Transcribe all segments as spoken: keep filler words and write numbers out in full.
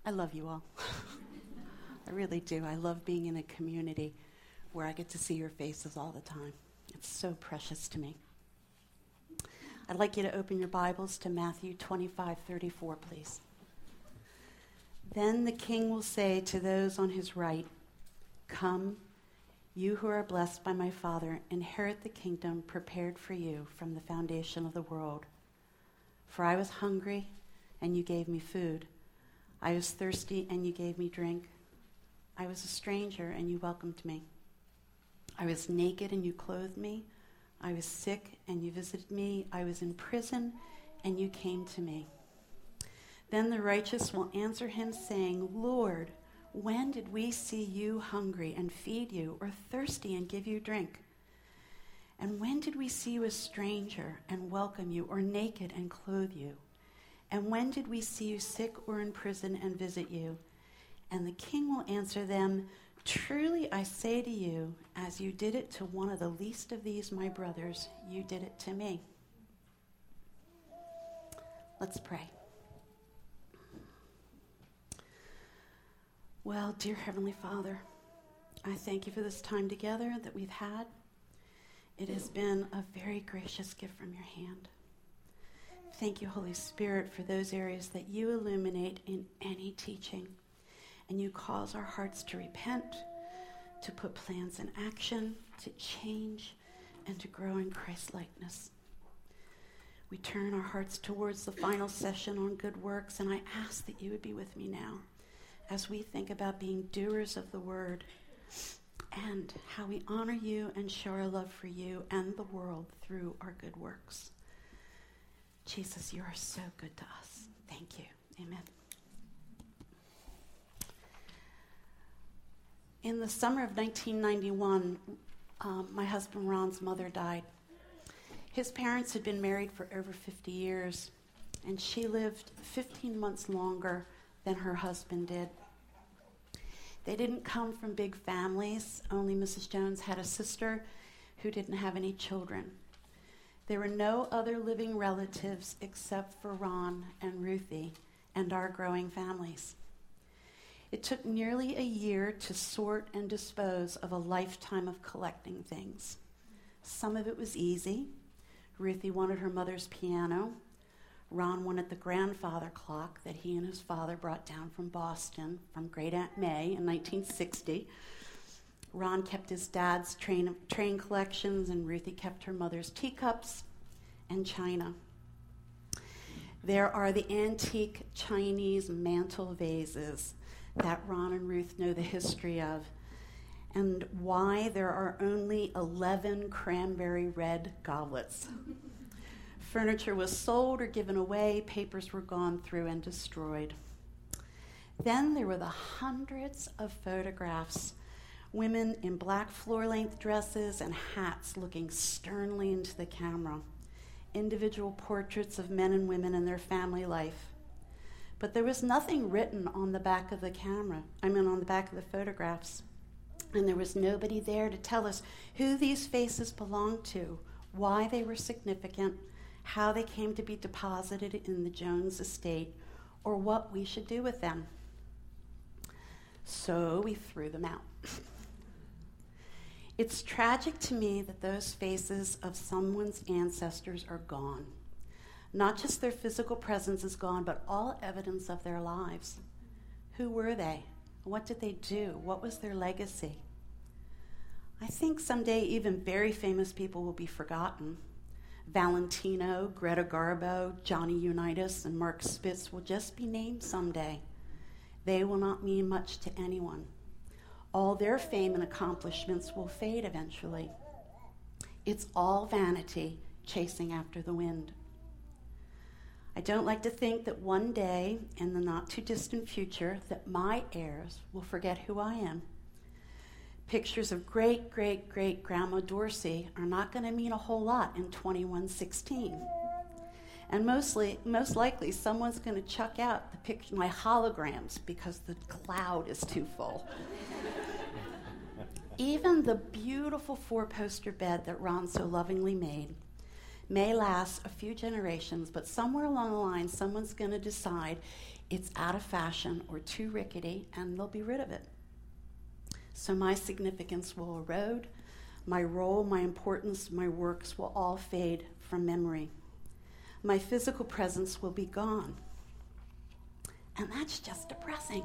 I love you all. I really do. I love being in a community where I get to see your faces all the time. It's so precious to me. I'd like you to open your Bibles to Matthew twenty-five thirty-four, please. Then the king will say to those on his right, "Come, you who are blessed by my Father, inherit the kingdom prepared for you from the foundation of the world. For I was hungry, and you gave me food. I was thirsty, and you gave me drink. I was a stranger, and you welcomed me. I was naked, and you clothed me. I was sick, and you visited me. I was in prison, and you came to me." Then the righteous will answer him, saying, "Lord, when did we see you hungry and feed you, or thirsty and give you drink? And when did we see you a stranger and welcome you, or naked and clothe you? And when did we see you sick or in prison and visit you?" And the king will answer them, "Truly I say to you, as you did it to one of the least of these my brothers, you did it to me." Let's pray. Well, dear Heavenly Father, I thank you for this time together that we've had. It has been a very gracious gift from your hand. Thank you, Holy Spirit, for those areas that you illuminate in any teaching, and you cause our hearts to repent, to put plans in action, to change, and to grow in Christ-likeness. We turn our hearts towards the final session on good works, and I ask that you would be with me now as we think about being doers of the word and how we honor you and show our love for you and the world through our good works. Jesus, you are so good to us. Thank you. Amen. In the summer of nineteen ninety-one, um, my husband Ron's mother died. His parents had been married for over fifty years, and she lived fifteen months longer than her husband did. They didn't come from big families. Only Missus Jones had a sister who didn't have any children. There were no other living relatives except for Ron and Ruthie and our growing families. It took nearly a year to sort and dispose of a lifetime of collecting things. Some of it was easy. Ruthie wanted her mother's piano. Ron wanted the grandfather clock that he and his father brought down from Boston from Great Aunt May in nineteen sixty. Ron kept his dad's train, train collections, and Ruthie kept her mother's teacups and china. There are the antique Chinese mantle vases that Ron and Ruth know the history of, and why there are only eleven cranberry red goblets. Furniture was sold or given away, papers were gone through and destroyed. Then there were the hundreds of photographs, women in black floor-length dresses and hats looking sternly into the camera, individual portraits of men and women in their family life. But there was nothing written on the back of the camera, I mean on the back of the photographs. And there was nobody there to tell us who these faces belonged to, why they were significant, how they came to be deposited in the Jones estate, or what we should do with them. So we threw them out. It's tragic to me that those faces of someone's ancestors are gone. Not just their physical presence is gone, but all evidence of their lives. Who were they? What did they do? What was their legacy? I think someday even very famous people will be forgotten. Valentino, Greta Garbo, Johnny Unitas, and Mark Spitz will just be named someday. They will not mean much to anyone. All their fame and accomplishments will fade eventually. It's all vanity, chasing after the wind. I don't like to think that one day, in the not-too-distant future, that my heirs will forget who I am. Pictures of great-great-great-grandma Dorsey are not going to mean a whole lot in twenty-one sixteen. And mostly, most likely, someone's going to chuck out the picture, my holograms because the cloud is too full. Even the beautiful four-poster bed that Ron so lovingly made may last a few generations, but somewhere along the line, someone's going to decide it's out of fashion or too rickety, and they'll be rid of it. So my significance will erode. My role, my importance, my works will all fade from memory. My physical presence will be gone. And that's just depressing.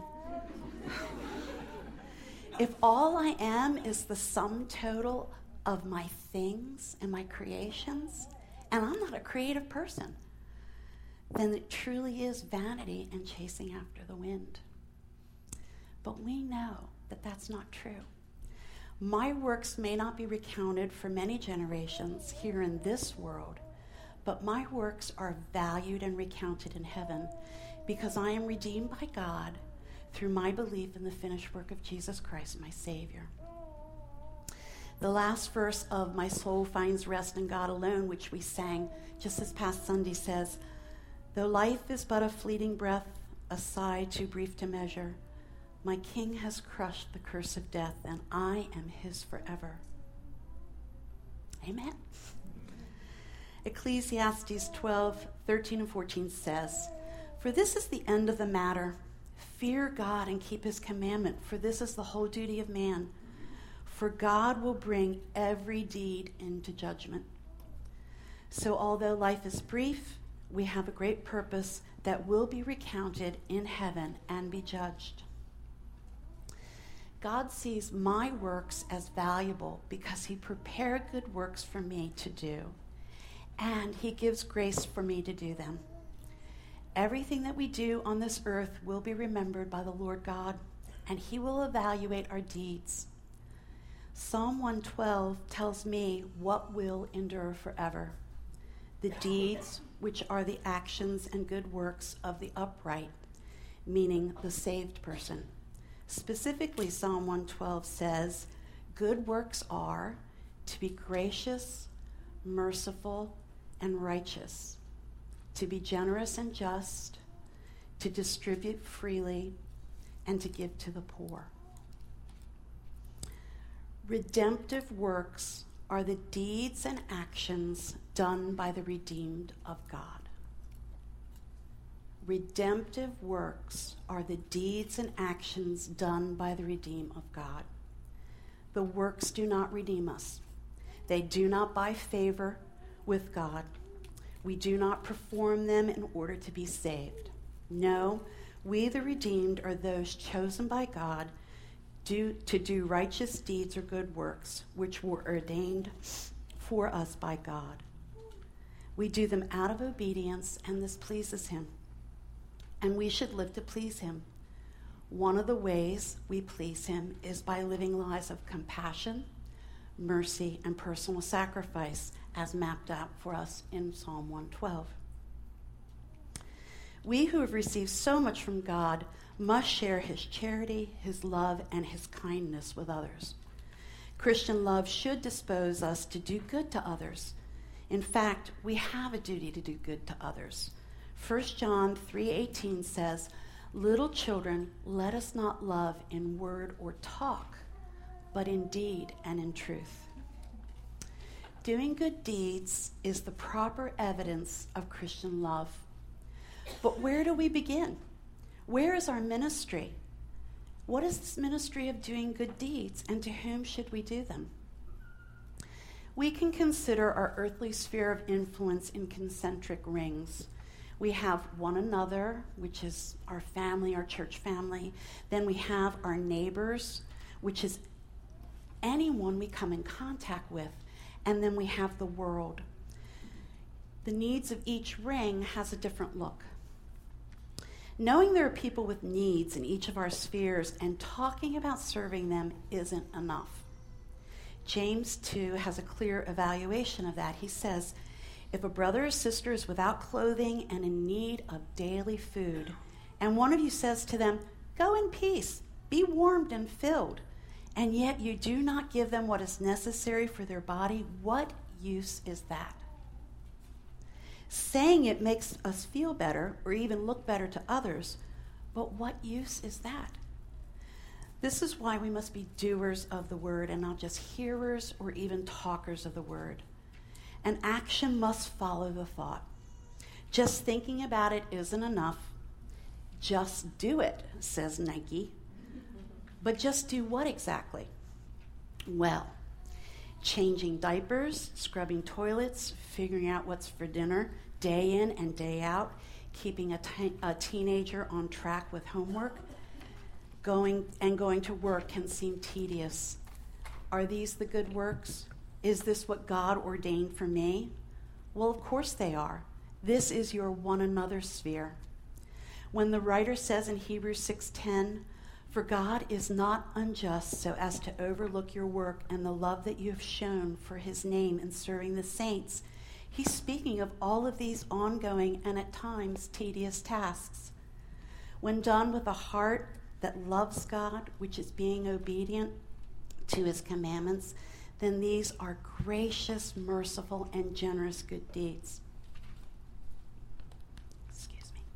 If all I am is the sum total of my things and my creations, and I'm not a creative person, then it truly is vanity and chasing after the wind. But we know that that's not true. My works may not be recounted for many generations here in this world, but my works are valued and recounted in heaven because I am redeemed by God through my belief in the finished work of Jesus Christ, my Savior. The last verse of My Soul Finds Rest in God Alone, which we sang just this past Sunday, says, though life is but a fleeting breath, a sigh too brief to measure, my King has crushed the curse of death, and I am his forever. Amen. Ecclesiastes twelve, thirteen and fourteen says, for this is the end of the matter. Fear God and keep his commandment, for this is the whole duty of man. For God will bring every deed into judgment. So although life is brief, we have a great purpose that will be recounted in heaven and be judged. God sees my works as valuable because he prepared good works for me to do, and he gives grace for me to do them. Everything that we do on this earth will be remembered by the Lord God, and he will evaluate our deeds. Psalm one twelve tells me what will endure forever. The deeds, which are the actions and good works of the upright, meaning the saved person. Specifically, Psalm one twelve says, good works are to be gracious, merciful, and righteous, to be generous and just, to distribute freely, and to give to the poor. Redemptive works are the deeds and actions done by the redeemed of God. Redemptive works are the deeds and actions done by the redeemed of God. The works do not redeem us. They do not buy favor with God. We do not perform them in order to be saved. No, we the redeemed are those chosen by God do, to do righteous deeds or good works, which were ordained for us by God. We do them out of obedience, and this pleases him. And we should live to please him. One of the ways we please him is by living lives of compassion, mercy, and personal sacrifice, as mapped out for us in Psalm one twelve. We who have received so much from God must share his charity, his love, and his kindness with others. Christian love should dispose us to do good to others. In fact, we have a duty to do good to others. First John three eighteen says, little children, let us not love in word or talk, but in deed and in truth. Doing good deeds is the proper evidence of Christian love. But where do we begin? Where is our ministry? What is this ministry of doing good deeds, and to whom should we do them? We can consider our earthly sphere of influence in concentric rings. We have one another, which is our family, our church family. Then we have our neighbors, which is anyone we come in contact with. And then we have the world. The needs of each ring has a different look. Knowing there are people with needs in each of our spheres and talking about serving them isn't enough. James two has a clear evaluation of that. He says, if a brother or sister is without clothing and in need of daily food, and one of you says to them, go in peace, be warmed and filled, and yet you do not give them what is necessary for their body, what use is that? Saying it makes us feel better or even look better to others, but what use is that? This is why we must be doers of the word and not just hearers or even talkers of the word. and action must follow the thought. Just thinking about it isn't enough. Just do it, says Nike. But just do what exactly? Well, changing diapers, scrubbing toilets, figuring out what's for dinner, day in and day out, keeping a, te- a teenager on track with homework, going and going to work can seem tedious. Are these the good works? Is this what God ordained for me? Well, of course they are. This is your one another sphere. When the writer says in Hebrews six ten, "For God is not unjust so as to overlook your work and the love that you have shown for his name in serving the saints," he's speaking of all of these ongoing and at times tedious tasks. When done with a heart that loves God, which is being obedient to his commandments, then these are gracious, merciful, and generous good deeds. Excuse me.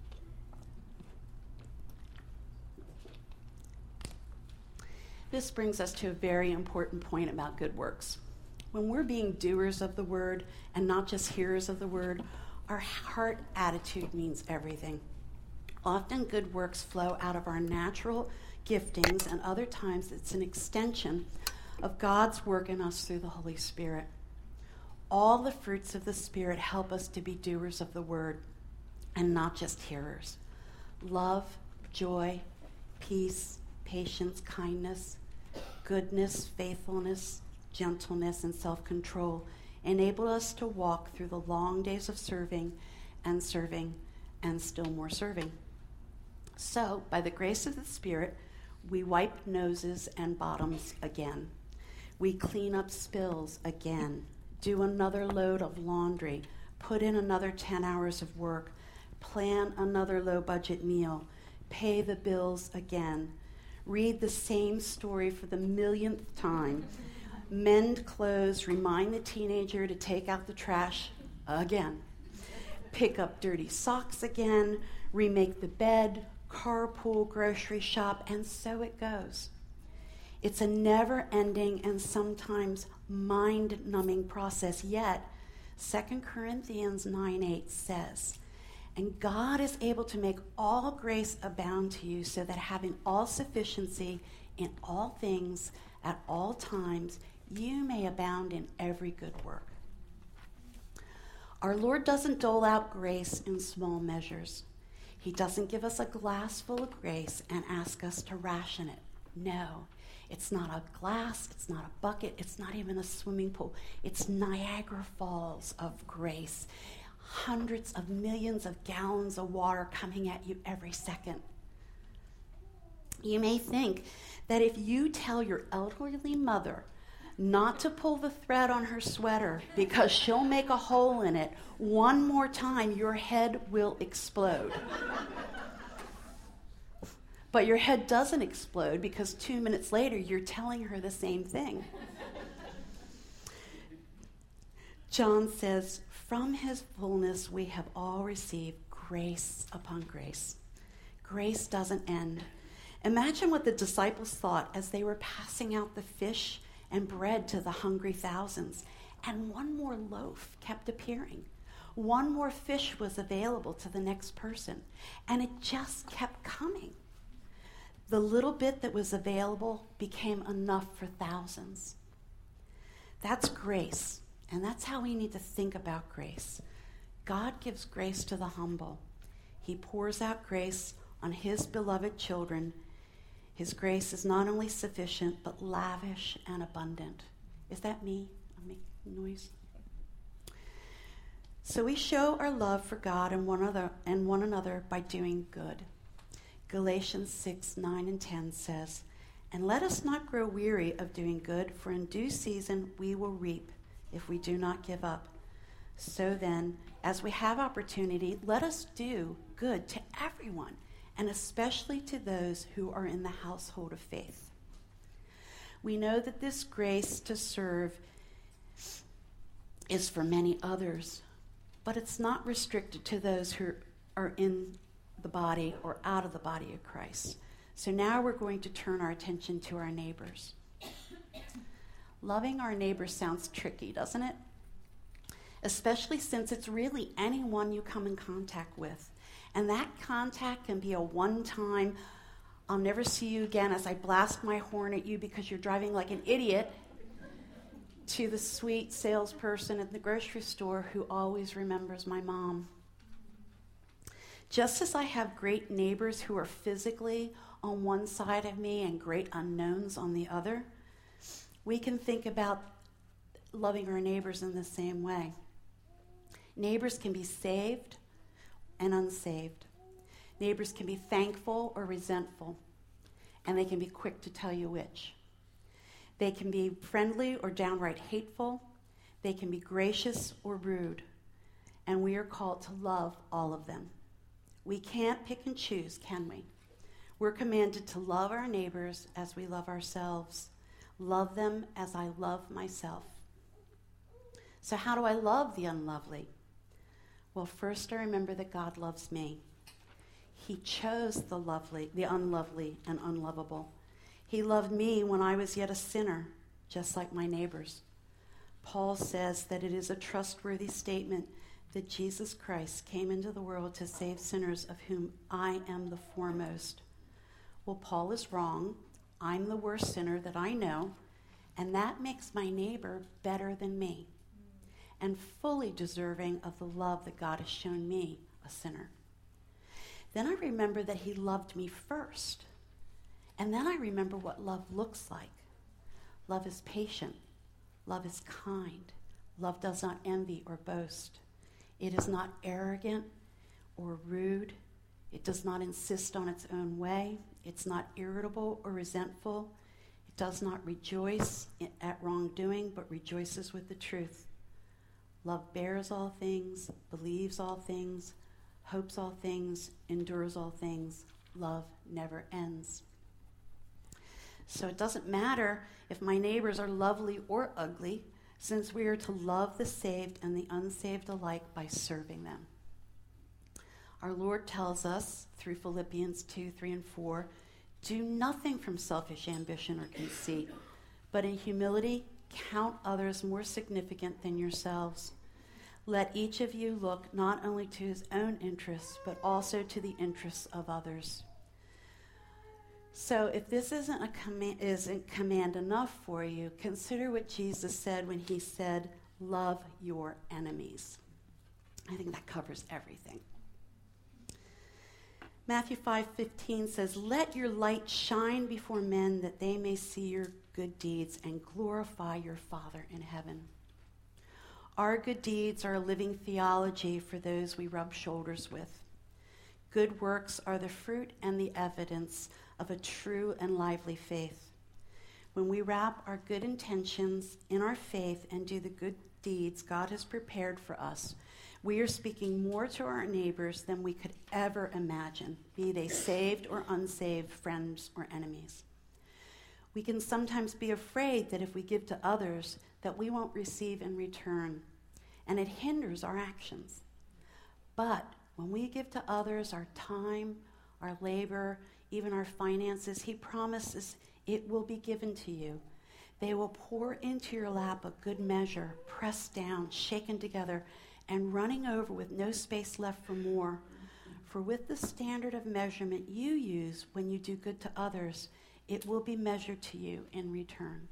This brings us to a very important point about good works. When we're being doers of the word and not just hearers of the word, our heart attitude means everything. Often good works flow out of our natural giftings, and other times it's an extension of God's work in us through the Holy Spirit. All the fruits of the Spirit help us to be doers of the word and not just hearers. Love, joy, peace, patience, kindness, goodness, faithfulness, gentleness, and self-control enable us to walk through the long days of serving and serving and still more serving. So, by the grace of the Spirit, we wipe noses and bottoms again. We clean up spills again, do another load of laundry, put in another ten hours of work, plan another low-budget meal, pay the bills again, read the same story for the millionth time, mend clothes, remind the teenager to take out the trash again, pick up dirty socks again, remake the bed, carpool, grocery shop, and so it goes. It's a never-ending and sometimes mind-numbing process, yet Second Corinthians nine eight says, "And God is able to make all grace abound to you, so that having all sufficiency in all things at all times, you may abound in every good work." Our Lord doesn't dole out grace in small measures. He doesn't give us a glass full of grace and ask us to ration it. No, it's not a glass, it's not a bucket, it's not even a swimming pool. It's Niagara Falls of grace. Hundreds of millions of gallons of water coming at you every second. You may think that if you tell your elderly mother not to pull the thread on her sweater because she'll make a hole in it one more time, your head will explode. But your head doesn't explode because two minutes later you're telling her the same thing. John says, "From his fullness we have all received grace upon grace." Grace doesn't end. Imagine what the disciples thought as they were passing out the fish and bread to the hungry thousands, and one more loaf kept appearing. One more fish was available to the next person, and it just kept coming. The little bit that was available became enough for thousands. That's grace, and that's how we need to think about grace. God gives grace to the humble. He pours out grace on his beloved children. His grace is not only sufficient, but lavish and abundant. Is that me? I'm making noise. So we show our love for God and one another, and one another by doing good. Galatians six, nine, and ten says, "And let us not grow weary of doing good, for in due season we will reap if we do not give up. So then, as we have opportunity, let us do good to everyone, and especially to those who are in the household of faith." We know that this grace to serve is for many others, but it's not restricted to those who are in the body or out of the body of Christ. So now we're going to turn our attention to our neighbors. Loving our neighbors sounds tricky, doesn't it? especially since it's really anyone you come in contact with. And that contact can be a one-time, I'll never see you again as I blast my horn at you because you're driving like an idiot, to the sweet salesperson at the grocery store who always remembers my mom. Just as I have great neighbors who are physically on one side of me and great unknowns on the other, we can think about loving our neighbors in the same way. Neighbors can be saved and unsaved. Neighbors can be thankful or resentful, and they can be quick to tell you which. They can be friendly or downright hateful. They can be gracious or rude, and we are called to love all of them. We can't pick and choose, can we? We're commanded to love our neighbors as we love ourselves. Love them as I love myself. So how do I love the unlovely? Well, first I remember that God loves me. He chose the lovely, the unlovely and unlovable. He loved me when I was yet a sinner, just like my neighbors. Paul says that it is a trustworthy statement that Jesus Christ came into the world to save sinners, of whom I am the foremost. Well, Paul is wrong. I'm the worst sinner that I know, and that makes my neighbor better than me and fully deserving of the love that God has shown me, a sinner. Then I remember that he loved me first. And then I remember what love looks like. Love is patient. Love is kind. Love does not envy or boast. It is not arrogant or rude. It does not insist on its own way. It's not irritable or resentful. It does not rejoice at wrongdoing, but rejoices with the truth. Love bears all things, believes all things, hopes all things, endures all things. Love never ends. So it doesn't matter if my neighbors are lovely or ugly, since we are to love the saved and the unsaved alike by serving them. Our Lord tells us through Philippians two, three, and four, do nothing from selfish ambition or conceit, but in humility count others more significant than yourselves. Let each of you look not only to his own interests, but also to the interests of others. So if this isn't a command, isn't command enough for you, consider what Jesus said when he said, love your enemies. I think that covers everything. Matthew five fifteen says, let your light shine before men that they may see your good deeds and glorify your Father in heaven. Our good deeds are a living theology for those we rub shoulders with. Good works are the fruit and the evidence of a true and lively faith. When we wrap our good intentions in our faith and do the good deeds God has prepared for us, we are speaking more to our neighbors than we could ever imagine, be they saved or unsaved, friends or enemies. We can sometimes be afraid that if we give to others, that we won't receive in return, and it hinders our actions. But when we give to others our time, our labor, even our finances, he promises it will be given to you. They will pour into your lap a good measure, pressed down, shaken together, and running over with no space left for more. For with the standard of measurement you use when you do good to others, it will be measured to you in return.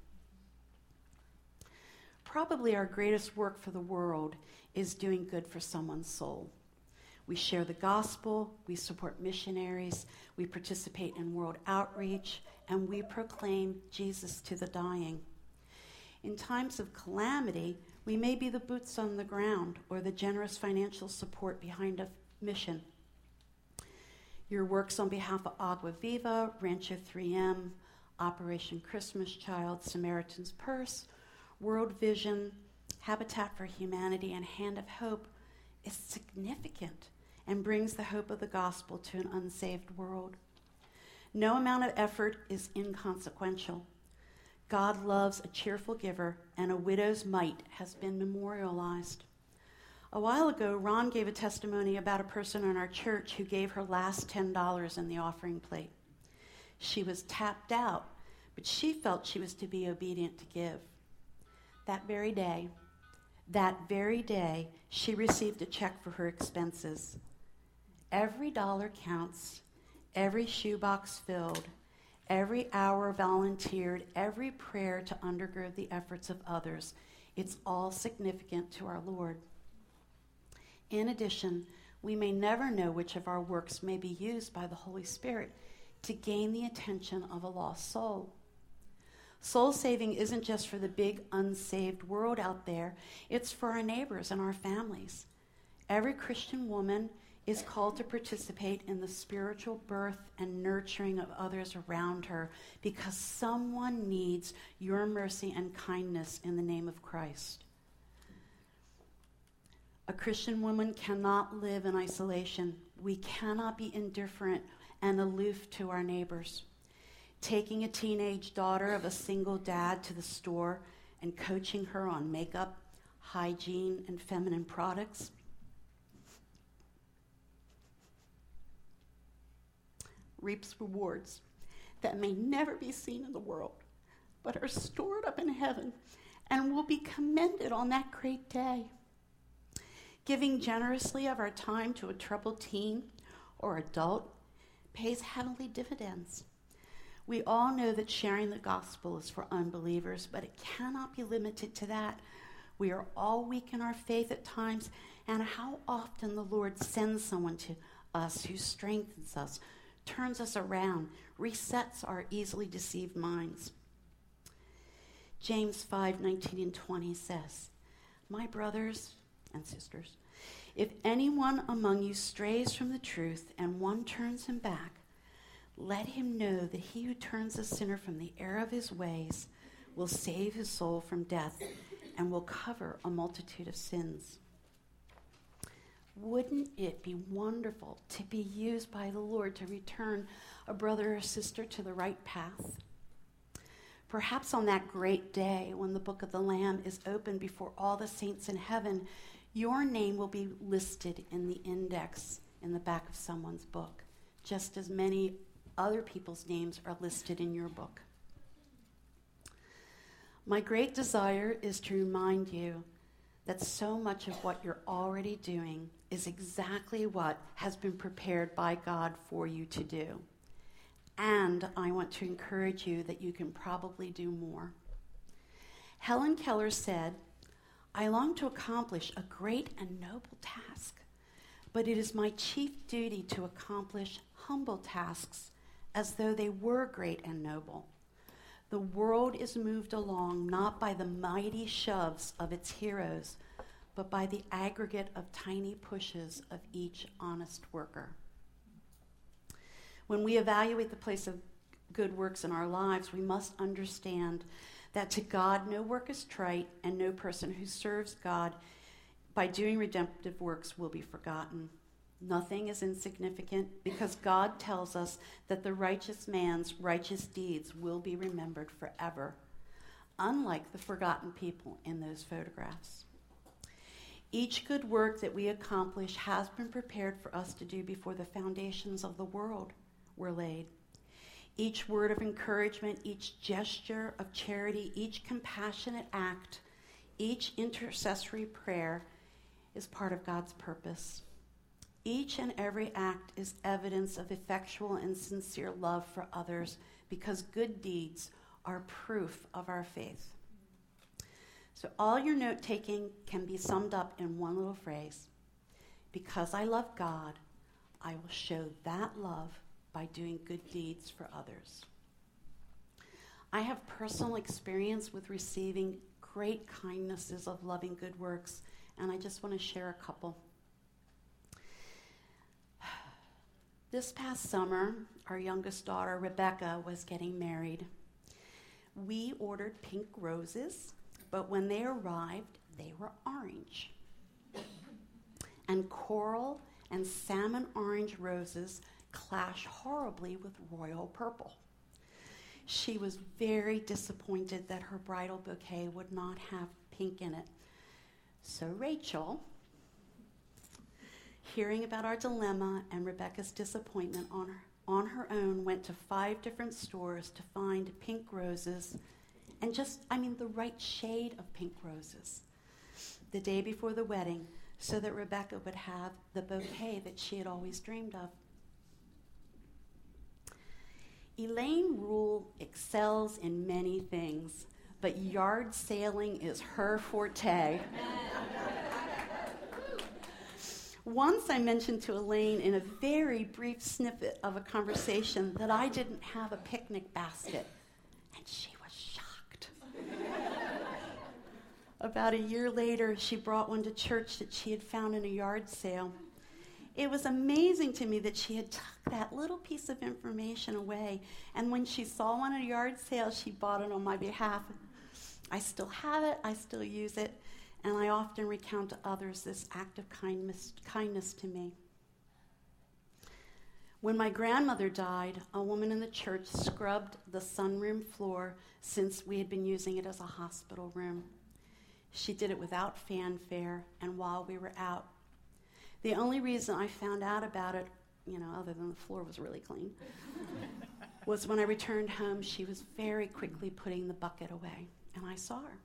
Probably our greatest work for the world is doing good for someone's soul. We share the gospel, we support missionaries, we participate in world outreach, and we proclaim Jesus to the dying. In times of calamity, we may be the boots on the ground or the generous financial support behind a mission. Your works on behalf of Agua Viva, Rancho three M, Operation Christmas Child, Samaritan's Purse, World Vision, Habitat for Humanity, and Hand of Hope is significant and brings the hope of the gospel to an unsaved world. No amount of effort is inconsequential. God loves a cheerful giver, and a widow's mite has been memorialized. A while ago, Ron gave a testimony about a person in our church who gave her last ten dollars in the offering plate. She was tapped out, but she felt she was to be obedient to give. That very day, That very day, she received a check for her expenses. Every dollar counts, every shoebox filled, every hour volunteered, every prayer to undergird the efforts of others. It's all significant to our Lord. In addition, we may never know which of our works may be used by the Holy Spirit to gain the attention of a lost soul. Soul saving isn't just for the big unsaved world out there, it's for our neighbors and our families. Every Christian woman is called to participate in the spiritual birth and nurturing of others around her because someone needs your mercy and kindness in the name of Christ. A Christian woman cannot live in isolation. We cannot be indifferent and aloof to our neighbors. Taking a teenage daughter of a single dad to the store and coaching her on makeup, hygiene, and feminine products reaps rewards that may never be seen in the world, but are stored up in heaven and will be commended on that great day. Giving generously of our time to a troubled teen or adult pays heavenly dividends. We all know that sharing the gospel is for unbelievers, but it cannot be limited to that. We are all weak in our faith at times, and how often the Lord sends someone to us who strengthens us, turns us around, resets our easily deceived minds. James five nineteen and twenty says, "My brothers and sisters, if anyone among you strays from the truth and one turns him back, let him know that he who turns a sinner from the error of his ways will save his soul from death and will cover a multitude of sins." Wouldn't it be wonderful to be used by the Lord to return a brother or sister to the right path? Perhaps on that great day when the book of the Lamb is opened before all the saints in heaven, your name will be listed in the index in the back of someone's book, just as many other people's names are listed in your book. My great desire is to remind you that so much of what you're already doing is exactly what has been prepared by God for you to do. And I want to encourage you that you can probably do more. Helen Keller said, "I long to accomplish a great and noble task, but it is my chief duty to accomplish humble tasks as though they were great and noble. The world is moved along not by the mighty shoves of its heroes, but by the aggregate of tiny pushes of each honest worker." When we evaluate the place of good works in our lives, we must understand that to God no work is trite, and no person who serves God by doing redemptive works will be forgotten. Nothing is insignificant because God tells us that the righteous man's righteous deeds will be remembered forever, unlike the forgotten people in those photographs. Each good work that we accomplish has been prepared for us to do before the foundations of the world were laid. Each word of encouragement, each gesture of charity, each compassionate act, each intercessory prayer is part of God's purpose. Each and every act is evidence of effectual and sincere love for others because good deeds are proof of our faith. So all your note-taking can be summed up in one little phrase. Because I love God, I will show that love by doing good deeds for others. I have personal experience with receiving great kindnesses of loving good works, and I just want to share a couple. This past summer, our youngest daughter, Rebecca, was getting married. We ordered pink roses, but when they arrived, they were orange. And coral and salmon orange roses clash horribly with royal purple. She was very disappointed that her bridal bouquet would not have pink in it. So Rachel, hearing about our dilemma and Rebecca's disappointment on her, on her own, went to five different stores to find pink roses and just, I mean, the right shade of pink roses. the day before the wedding, so that Rebecca would have the bouquet that she had always dreamed of. Elaine Rule excels in many things, but yard sailing is her forte. Once I mentioned to Elaine in a very brief snippet of a conversation that I didn't have a picnic basket, and she was shocked. About a year later, she brought one to church that she had found in a yard sale. It was amazing to me that she had tucked that little piece of information away, and when she saw one at a yard sale, she bought it on my behalf. I still have it, I still use it, and I often recount to others this act of kindness, kindness to me. When my grandmother died, a woman in the church scrubbed the sunroom floor since we had been using it as a hospital room. She did it without fanfare and while we were out. The only reason I found out about it, you know, other than the floor was really clean, was when I returned home, she was very quickly putting the bucket away, and I saw her.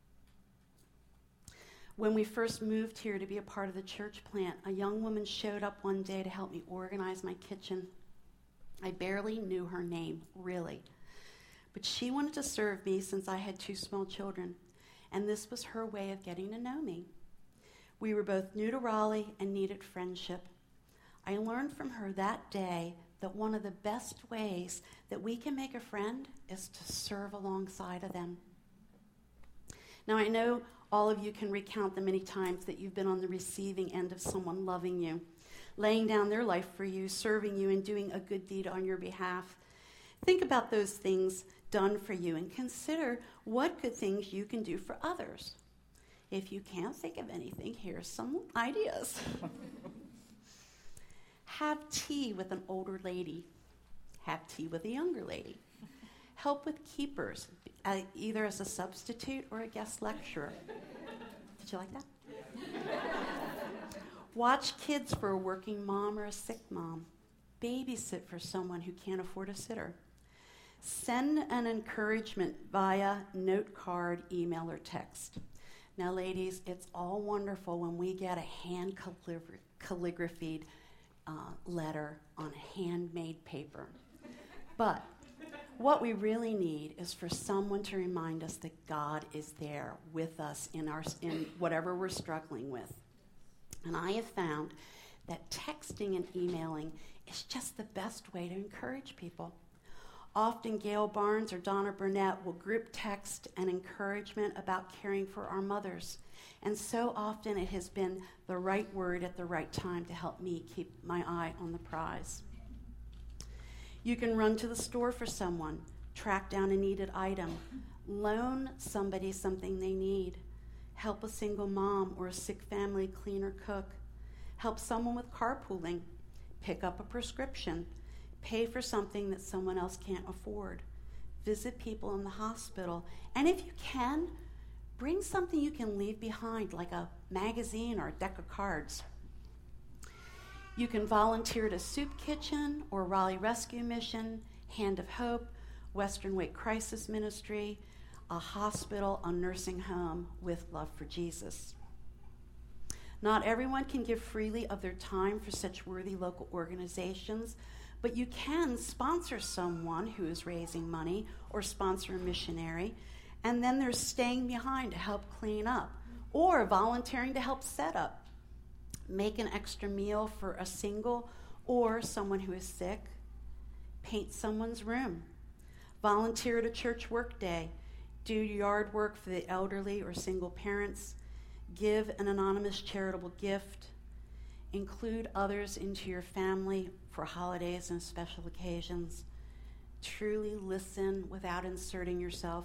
When we first moved here to be a part of the church plant, a young woman showed up one day to help me organize my kitchen. I barely knew her name, really. But she wanted to serve me since I had two small children, and this was her way of getting to know me. We were both new to Raleigh and needed friendship. I learned from her that day that one of the best ways that we can make a friend is to serve alongside of them. Now, I know all of you can recount the many times that you've been on the receiving end of someone loving you, laying down their life for you, serving you, and doing a good deed on your behalf. Think about those things done for you and consider what good things you can do for others. If you can't think of anything, here's some ideas. Have tea with an older lady. Have tea with a younger lady. Help with keepers, uh, either as a substitute or a guest lecturer. Did you like that? Watch kids for a working mom or a sick mom. Babysit for someone who can't afford a sitter. Send an encouragement via note card, email, or text. Now, ladies, it's all wonderful when we get a hand calligra- calligraphied uh, letter on handmade paper. But what we really need is for someone to remind us that God is there with us in our in whatever we're struggling with. And I have found that texting and emailing is just the best way to encourage people. Often Gail Barnes or Donna Burnett will group text and encouragement about caring for our mothers. And so often it has been the right word at the right time to help me keep my eye on the prize. You can run to the store for someone, track down a needed item, loan somebody something they need, help a single mom or a sick family clean or cook, help someone with carpooling, pick up a prescription, pay for something that someone else can't afford, visit people in the hospital, and if you can, bring something you can leave behind, like a magazine or a deck of cards. You can volunteer at a soup kitchen or Raleigh Rescue Mission, Hand of Hope, Western Wake Crisis Ministry, a hospital, a nursing home with Love for Jesus. Not everyone can give freely of their time for such worthy local organizations, but you can sponsor someone who is raising money or sponsor a missionary, and then there's staying behind to help clean up or volunteering to help set up. Make an extra meal for a single or someone who is sick. Paint someone's room. Volunteer at a church work day. Do yard work for the elderly or single parents. Give an anonymous charitable gift. Include others into your family for holidays and special occasions. Truly listen without inserting yourself.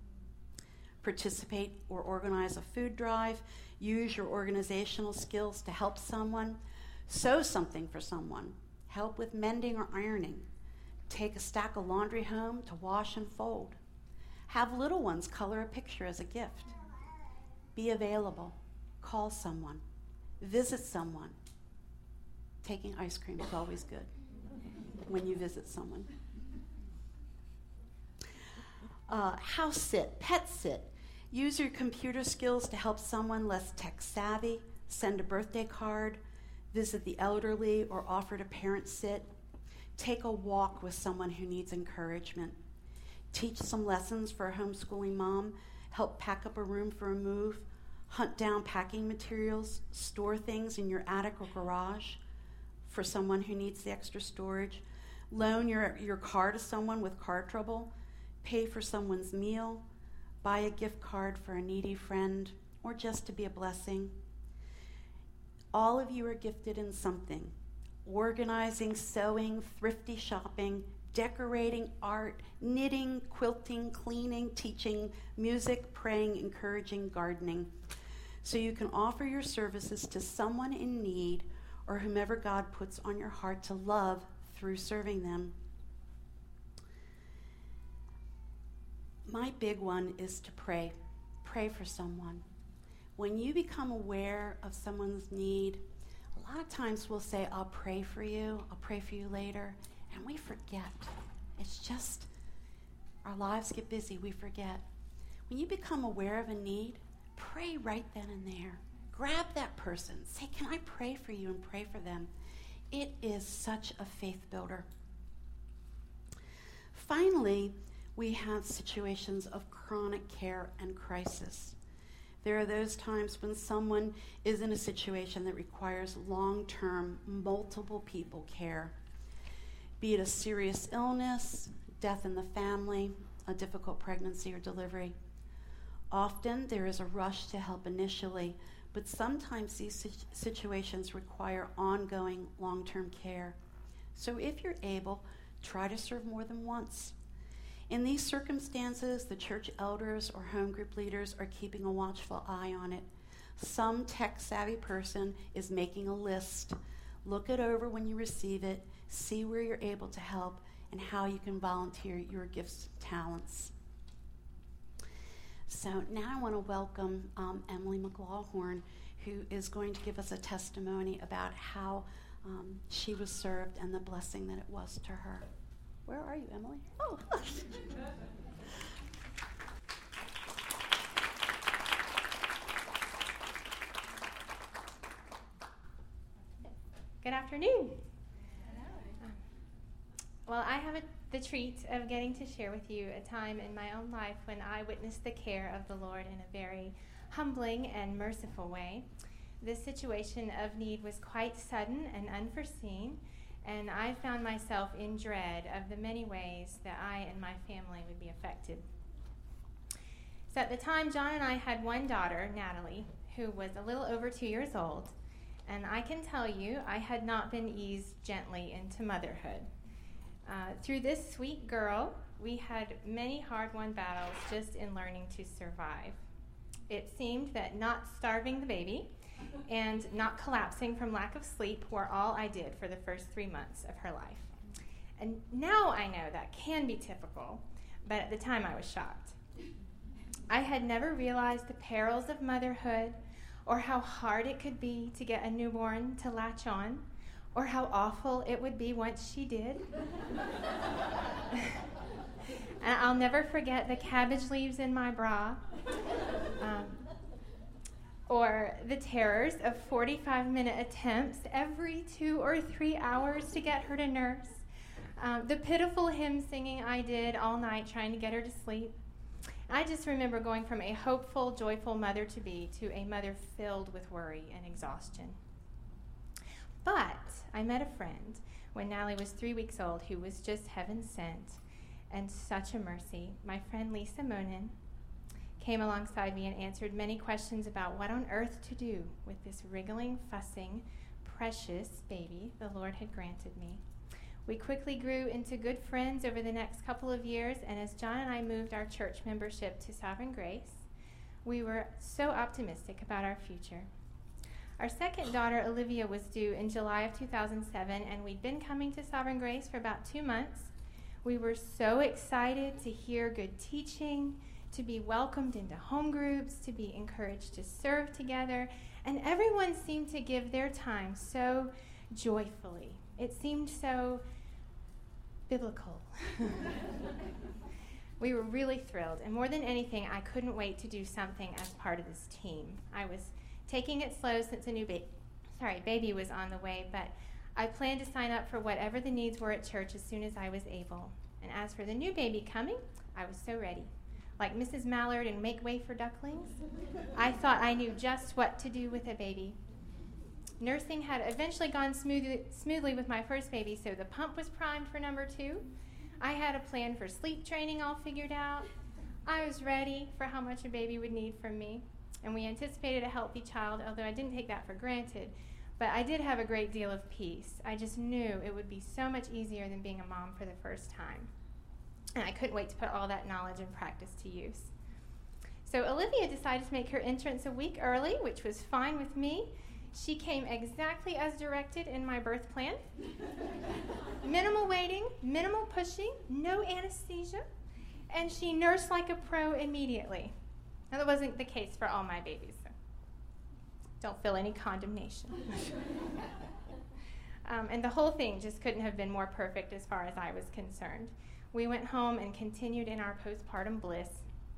Participate or organize a food drive. Use your organizational skills to help someone. Sew something for someone. Help with mending or ironing. Take a stack of laundry home to wash and fold. Have little ones color a picture as a gift. Be available. Call someone. Visit someone. Taking ice cream is always good when you visit someone. Uh, house sit, pet sit. Use your computer skills to help someone less tech savvy, send a birthday card, visit the elderly, or offer to parent sit. Take a walk with someone who needs encouragement. Teach some lessons for a homeschooling mom. Help pack up a room for a move. Hunt down packing materials. Store things in your attic or garage for someone who needs the extra storage. Loan your, your car to someone with car trouble. Pay for someone's meal. Buy a gift card for a needy friend, or just to be a blessing. All of you are gifted in something. Organizing, sewing, thrifty shopping, decorating, art, knitting, quilting, cleaning, teaching, music, praying, encouraging, gardening. So you can offer your services to someone in need or whomever God puts on your heart to love through serving them. My big one is to pray. Pray for someone. When you become aware of someone's need, a lot of times we'll say, I'll pray for you, I'll pray for you later, and we forget. It's just, our lives get busy, we forget. When you become aware of a need, pray right then and there. Grab that person. Say, can I pray for you, and pray for them? It is such a faith builder. Finally, we have situations of chronic care and crisis. There are those times when someone is in a situation that requires long-term, multiple people care, be it a serious illness, death in the family, a difficult pregnancy or delivery. Often there is a rush to help initially, but sometimes these situations require ongoing long-term care. So if you're able, try to serve more than once. In these circumstances, the church elders or home group leaders are keeping a watchful eye on it. Some tech-savvy person is making a list. Look it over when you receive it, see where you're able to help, and how you can volunteer your gifts and talents. So now I want to welcome um, Emily McLaughlin, who is going to give us a testimony about how um, she was served and the blessing that it was to her. Where are you, Emily? Oh. Good afternoon. Um, well, I have a, the treat of getting to share with you a time in my own life when I witnessed the care of the Lord in a very humbling and merciful way. This situation of need was quite sudden and unforeseen, and I found myself in dread of the many ways that I and my family would be affected. So at the time, John and I had one daughter, Natalie, who was a little over two years old, and I can tell you I had not been eased gently into motherhood. Uh, through this sweet girl, we had many hard-won battles just in learning to survive. It seemed that not starving the baby and not collapsing from lack of sleep were all I did for the first three months of her life. And now I know that can be typical, but at the time I was shocked. I had never realized the perils of motherhood, or how hard it could be to get a newborn to latch on, or how awful it would be once she did. And I'll never forget the cabbage leaves in my bra. Um, or the terrors of forty-five minute attempts every two or three hours to get her to nurse, um, the pitiful hymn singing I did all night trying to get her to sleep. I just remember going from a hopeful, joyful mother-to-be to a mother filled with worry and exhaustion. But I met a friend when Natalie was three weeks old who was just heaven sent and such a mercy. My friend Lisa Monin came alongside me and answered many questions about what on earth to do with this wriggling, fussing, precious baby the Lord had granted me. We quickly grew into good friends over the next couple of years, and as John and I moved our church membership to Sovereign Grace, we were so optimistic about our future. Our second daughter, Olivia, was due in July of two thousand seven, and we'd been coming to Sovereign Grace for about two months. We were so excited to hear good teaching, to be welcomed into home groups, to be encouraged to serve together, and everyone seemed to give their time so joyfully. It seemed so biblical. We were really thrilled, and more than anything, I couldn't wait to do something as part of this team. I was taking it slow since a new ba- sorry, baby was on the way, but I planned to sign up for whatever the needs were at church as soon as I was able. And as for the new baby coming, I was so ready. Like Missus Mallard in Make Way for Ducklings, I thought I knew just what to do with a baby. Nursing had eventually gone smoothly, smoothly with my first baby, so the pump was primed for number two. I had a plan for sleep training all figured out. I was ready for how much a baby would need from me, and we anticipated a healthy child, although I didn't take that for granted. But I did have a great deal of peace. I just knew it would be so much easier than being a mom for the first time. And I couldn't wait to put all that knowledge and practice to use. So Olivia decided to make her entrance a week early, which was fine with me. She came exactly as directed in my birth plan. Minimal waiting, minimal pushing, no anesthesia, and she nursed like a pro immediately. Now, that wasn't the case for all my babies, so don't feel any condemnation. um, and the whole thing just couldn't have been more perfect as far as I was concerned. We went home and continued in our postpartum bliss.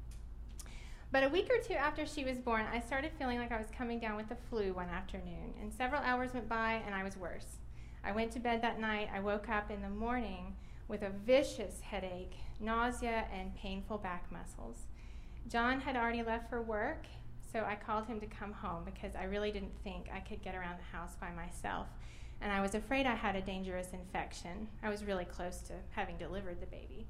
But a week or two after she was born, I started feeling like I was coming down with the flu one afternoon, and several hours went by and I was worse. I went to bed that night. I woke up in the morning with a vicious headache, nausea, and painful back muscles. John had already left for work, so I called him to come home because I really didn't think I could get around the house by myself, and I was afraid I had a dangerous infection. I was really close to having delivered the baby.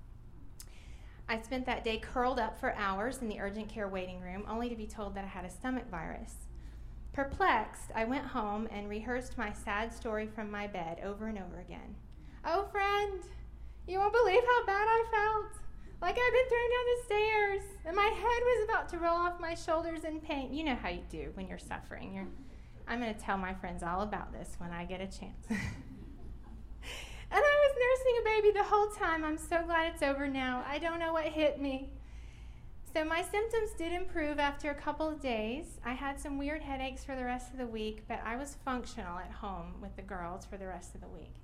I spent that day curled up for hours in the urgent care waiting room, only to be told that I had a stomach virus. Perplexed, I went home and rehearsed my sad story from my bed over and over again. Oh, friend, you won't believe how bad I felt. Like I'd been thrown down the stairs, and my head was about to roll off my shoulders in pain. You know how you do when you're suffering. You're, I'm going to tell my friends all about this when I get a chance. And I was nursing a baby the whole time. I'm so glad it's over now. I don't know what hit me. So my symptoms did improve after a couple of days. I had some weird headaches for the rest of the week, but I was functional at home with the girls for the rest of the week.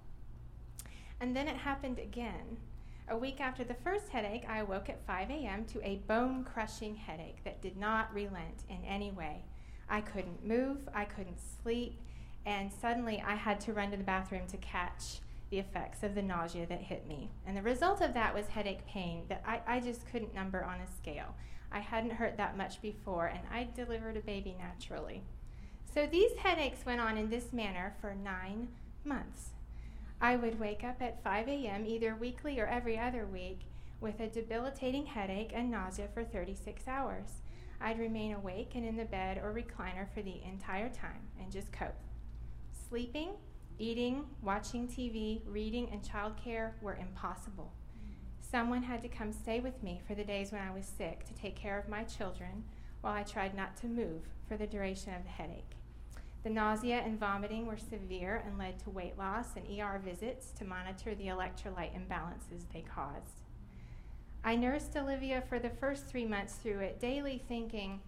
And then it happened again. A week after the first headache, I awoke at five a.m. to a bone-crushing headache that did not relent in any way. I couldn't move, I couldn't sleep, and suddenly I had to run to the bathroom to catch the effects of the nausea that hit me. And the result of that was headache pain that I, I just couldn't number on a scale. I hadn't hurt that much before, and I delivered a baby naturally. So these headaches went on in this manner for nine months. I would wake up at five a.m. either weekly or every other week with a debilitating headache and nausea for thirty-six hours. I'd remain awake and in the bed or recliner for the entire time and just cope. Sleeping, eating, watching T V, reading, and childcare were impossible. Someone had to come stay with me for the days when I was sick to take care of my children while I tried not to move for the duration of the headache. The nausea and vomiting were severe and led to weight loss and E R visits to monitor the electrolyte imbalances they caused. I nursed Olivia for the first three months through it, daily thinking,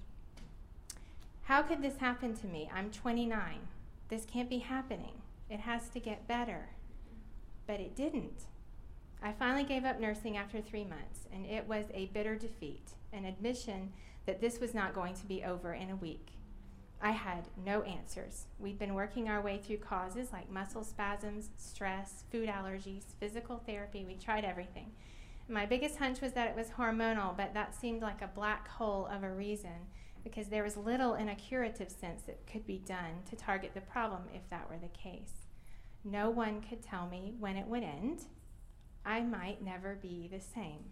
how could this happen to me? I'm twenty-nine. This can't be happening. It has to get better. But it didn't. I finally gave up nursing after three months, and it was a bitter defeat, an admission that this was not going to be over in a week. I had no answers. We'd been working our way through causes like muscle spasms, stress, food allergies, physical therapy. We tried everything. My biggest hunch was that it was hormonal, but that seemed like a black hole of a reason because there was little in a curative sense that could be done to target the problem if that were the case. No one could tell me when it would end. I might never be the same.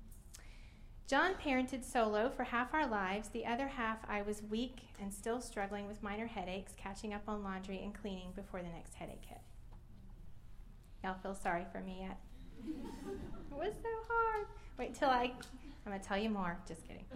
John parented solo for half our lives. The other half, I was weak and still struggling with minor headaches, catching up on laundry and cleaning before the next headache hit. Y'all feel sorry for me yet? It was so hard. Wait till I, I'm going to tell you more. Just kidding.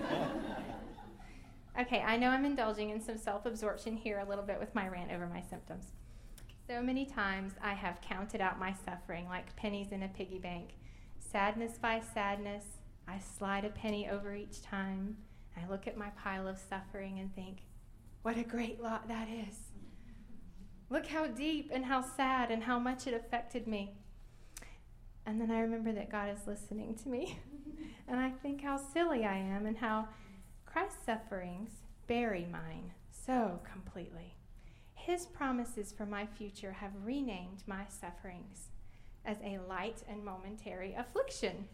Okay, I know I'm indulging in some self-absorption here a little bit with my rant over my symptoms. So many times I have counted out my suffering like pennies in a piggy bank. Sadness by sadness, I slide a penny over each time. I look at my pile of suffering and think, what a great lot that is. Look how deep and how sad and how much it affected me. And then I remember that God is listening to me. And I think how silly I am and how Christ's sufferings bury mine so completely. His promises for my future have renamed my sufferings as a light and momentary affliction.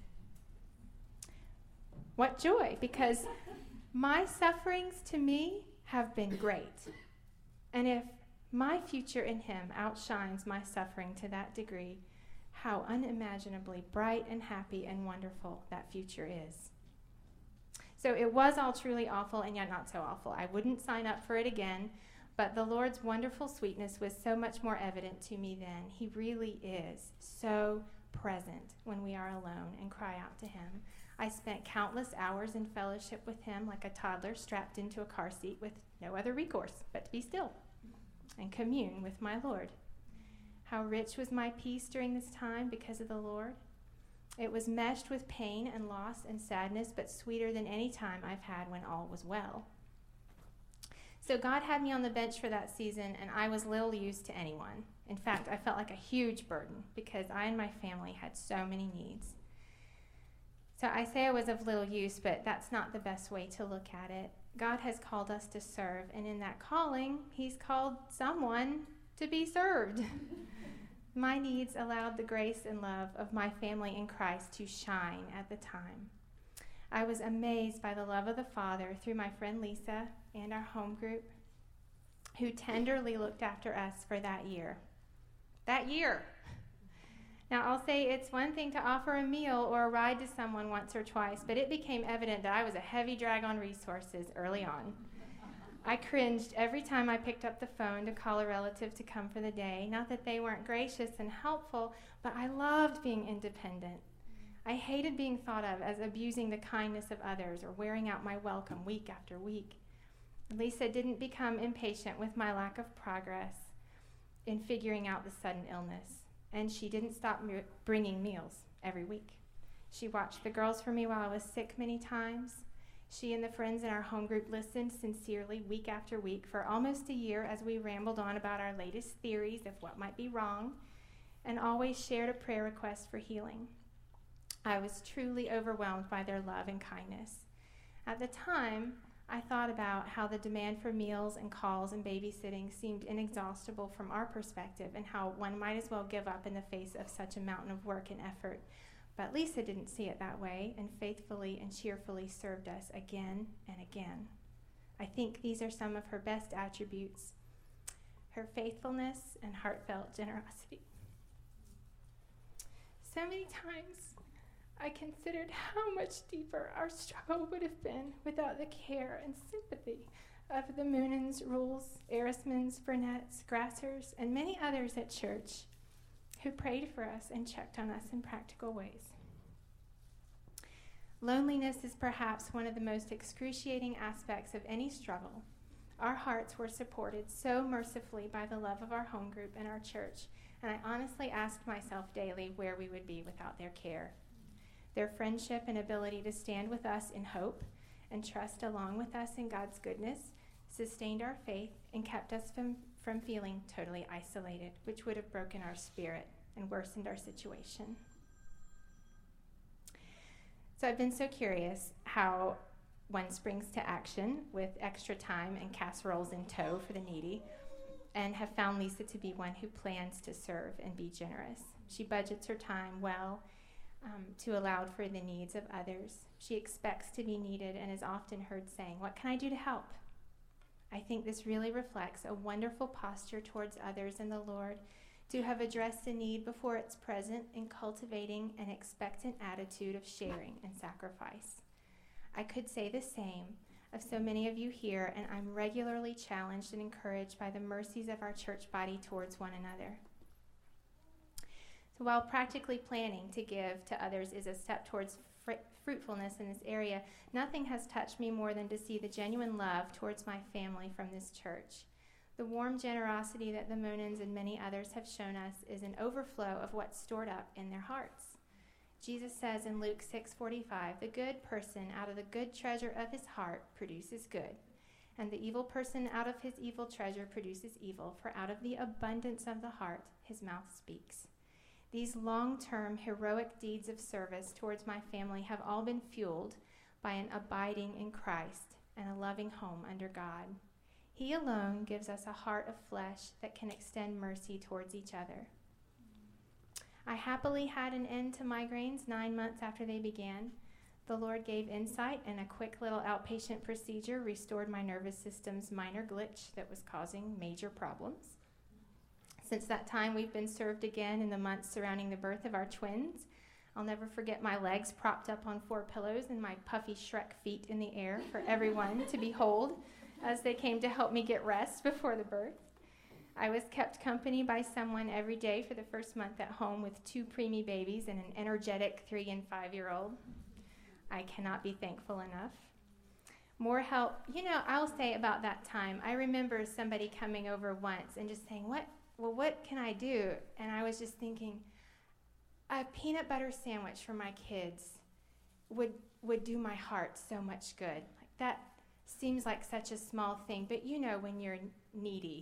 What joy, because my sufferings to me have been great. And if my future in him outshines my suffering to that degree, how unimaginably bright and happy and wonderful that future is. So it was all truly awful, and yet not so awful. I wouldn't sign up for it again, but the Lord's wonderful sweetness was so much more evident to me then. He really is so present when we are alone and cry out to him. I spent countless hours in fellowship with him like a toddler strapped into a car seat with no other recourse but to be still and commune with my Lord. How rich was my peace during this time because of the Lord. It was meshed with pain and loss and sadness, but sweeter than any time I've had when all was well. So God had me on the bench for that season, and I was little use to anyone. In fact, I felt like a huge burden because I and my family had so many needs. So I say I was of little use, but that's not the best way to look at it. God has called us to serve, and in that calling, he's called someone to be served. My needs allowed the grace and love of my family in Christ to shine at the time. I was amazed by the love of the Father through my friend Lisa and our home group, who tenderly looked after us for that year. That year. Now, I'll say it's one thing to offer a meal or a ride to someone once or twice, but it became evident that I was a heavy drag on resources early on. I cringed every time I picked up the phone to call a relative to come for the day. Not that they weren't gracious and helpful, but I loved being independent. I hated being thought of as abusing the kindness of others or wearing out my welcome week after week. Lisa didn't become impatient with my lack of progress in figuring out the sudden illness, and she didn't stop me- bringing meals every week. She watched the girls for me while I was sick many times. She and the friends in our home group listened sincerely week after week for almost a year as we rambled on about our latest theories of what might be wrong, and always shared a prayer request for healing. I was truly overwhelmed by their love and kindness. At the time, I thought about how the demand for meals and calls and babysitting seemed inexhaustible from our perspective, and how one might as well give up in the face of such a mountain of work and effort. But Lisa didn't see it that way, and faithfully and cheerfully served us again and again. I think these are some of her best attributes: her faithfulness and heartfelt generosity. So many times I considered how much deeper our struggle would have been without the care and sympathy of the Moonans, Rules, Erismans, Burnett's, Grassers, and many others at church who prayed for us and checked on us in practical ways. Loneliness is perhaps one of the most excruciating aspects of any struggle. Our hearts were supported so mercifully by the love of our home group and our church, and I honestly asked myself daily where we would be without their care. Their friendship and ability to stand with us in hope and trust along with us in God's goodness sustained our faith and kept us from, from feeling totally isolated, which would have broken our spirit and worsened our situation. So I've been so curious how one springs to action with extra time and casseroles in tow for the needy, and have found Lisa to be one who plans to serve and be generous. She budgets her time well um, to allow for the needs of others. She expects to be needed and is often heard saying, "What can I do to help?" I think this really reflects a wonderful posture towards others in the Lord, to have addressed a need before it's present in cultivating an expectant attitude of sharing and sacrifice. I could say the same of so many of you here, and I'm regularly challenged and encouraged by the mercies of our church body towards one another. So while practically planning to give to others is a step towards fr- fruitfulness in this area, nothing has touched me more than to see the genuine love towards my family from this church. The warm generosity that the Monans and many others have shown us is an overflow of what's stored up in their hearts. Jesus says in Luke six forty-five, "The good person out of the good treasure of his heart produces good, and the evil person out of his evil treasure produces evil, for out of the abundance of the heart his mouth speaks." These long-term heroic deeds of service towards my family have all been fueled by an abiding in Christ and a loving home under God. He alone gives us a heart of flesh that can extend mercy towards each other. I happily had an end to migraines nine months after they began. The Lord gave insight, and a quick little outpatient procedure restored my nervous system's minor glitch that was causing major problems. Since that time, we've been served again in the months surrounding the birth of our twins. I'll never forget my legs propped up on four pillows and my puffy Shrek feet in the air for everyone to behold as they came to help me get rest before the birth. I was kept company by someone every day for the first month at home with two preemie babies and an energetic three and five-year-old. I cannot be thankful enough. More help, you know, I'll say about that time, I remember somebody coming over once and just saying, what, well, what can I do? And I was just thinking, a peanut butter sandwich for my kids would would do my heart so much good. Like that seems like such a small thing, but you know when you're needy,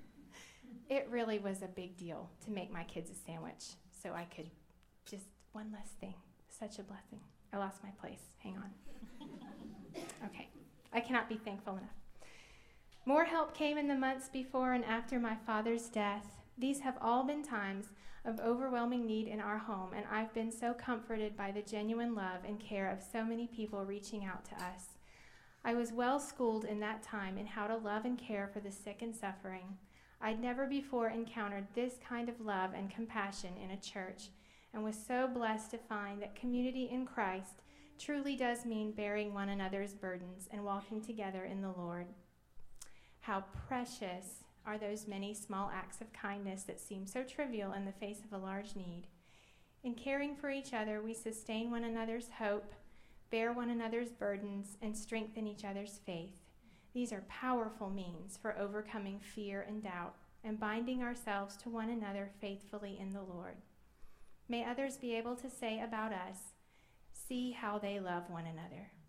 it really was a big deal to make my kids a sandwich so I could just one less thing. Such a blessing. I lost my place. Hang on. Okay. I cannot be thankful enough. More help came in the months before and after my father's death. These have all been times of overwhelming need in our home, and I've been so comforted by the genuine love and care of so many people reaching out to us. I was well schooled in that time in how to love and care for the sick and suffering. I'd never before encountered this kind of love and compassion in a church, and was so blessed to find that community in Christ truly does mean bearing one another's burdens and walking together in the Lord. How precious are those many small acts of kindness that seem so trivial in the face of a large need. In caring for each other, we sustain one another's hope, bear one another's burdens, and strengthen each other's faith. These are powerful means for overcoming fear and doubt and binding ourselves to one another faithfully in the Lord. May others be able to say about us, see how they love one another.